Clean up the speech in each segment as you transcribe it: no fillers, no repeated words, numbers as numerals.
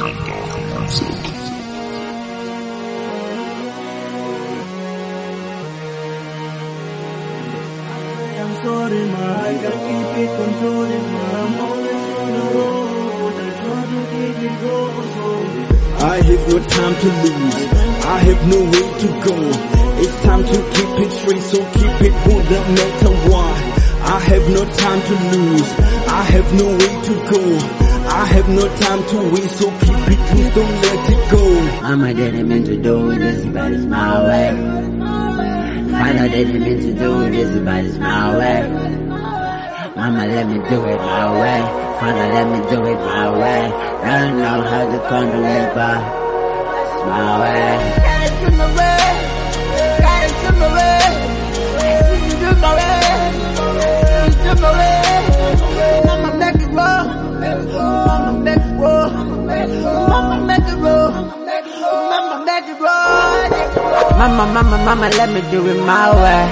I'm sorry, ma, I can't keep it controlling, ma. I'm always on the road. I try to keep it going. I have no time to lose. I have no way to go. It's time to keep it straight, so keep it good no matter what. I have no time to lose. I have no way to go. I have no time to waste, so keep it loose, don't let it go. Mama didn't mean to do this, but it's my way. Father didn't mean to do this, but it's my way. Mama let me do it my way. Father let me do it my way. I don't know how to control it, but it's my way. Gotta do my way. Gotta do my way. Do my way. Do my way. Mama make it roll. Mama make it roll. Mama make it roll. Mama make it roll. Mama, let me do it my way.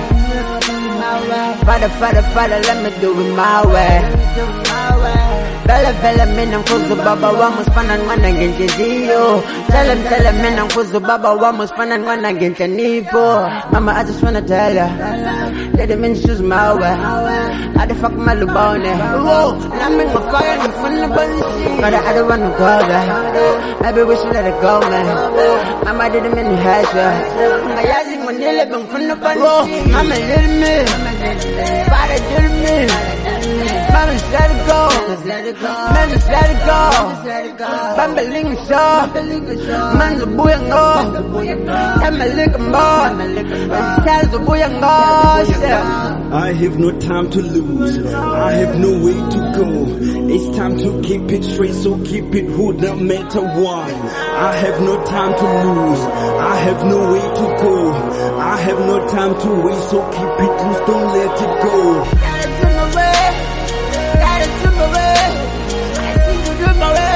Father, let me do it my way. Bella, mina mfuzu baba wa muspana ngwana ngenje ziyo. Tell him, mina mfuzu baba wa muspana ngwana ngenje nipo. Mama, I just wanna tell ya, let him in shoes my way. I the fuck my lubone. Whoa, I'm in my fire in front of the bunny. But I don't wanna go back. Maybe we should let it go, man. Mama didn't mean to hurt ya. I yazi monile bang from the bunny. Mama let me. Father did me. Mama let it go. Man, just let it go. Bambaling shaw. Man's a booyango. Tamalig more. Tells the booyango. I have no time to lose. I have no way to go. It's time to keep it straight, so keep it hood no matter what. I have no time to lose. I have no way to go. I have no time to waste, so keep it loose, don't let it go. Gotta do my way. Gotta do my way. Do my way.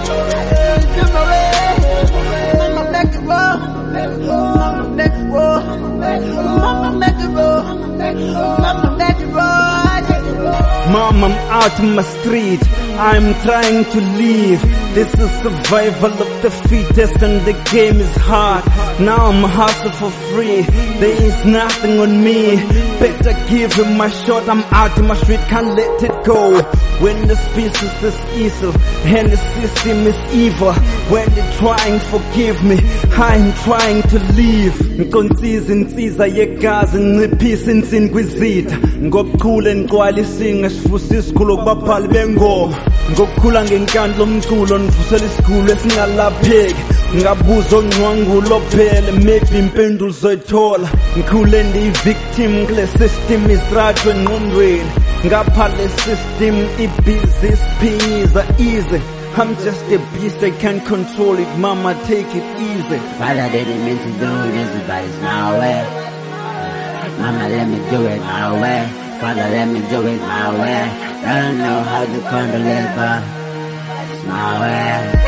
Do my way. Mama make it roll. Mama make it roll. Mama make it roll. Mama make it roll. Mom, I'm out in my street. I'm trying to leave. This is survival of the fittest and the game is hard. Now I'm hustling for free. There is nothing on me. Better give him my shot. I'm out in my street, can't let it go. When the species is evil and the system is evil. When they're trying, forgive me. I'm trying to leave. Nkonsiza insiza yegazi ngiphisa insinkwizitha. Ngokukhula enqwalisinga sivusa isikhulu kubaphala bengoma. Ngokukhula ngenkandla omculo nivusela isikhulu esingalapheki. Ngabuza ongcwangulo phela maybe impendulo zoyithola. Ngikhule ndiyi-victim kule system isirajwe engqondweni. Ngapha le system ibhizi isiphinyiza easy. I'm just a beast, I can't control it, mama take it easy. Father didn't mean to do this, but it's my way. Mama let me do it my way. Father let me do it my way. I don't know how to control it, but it's my way.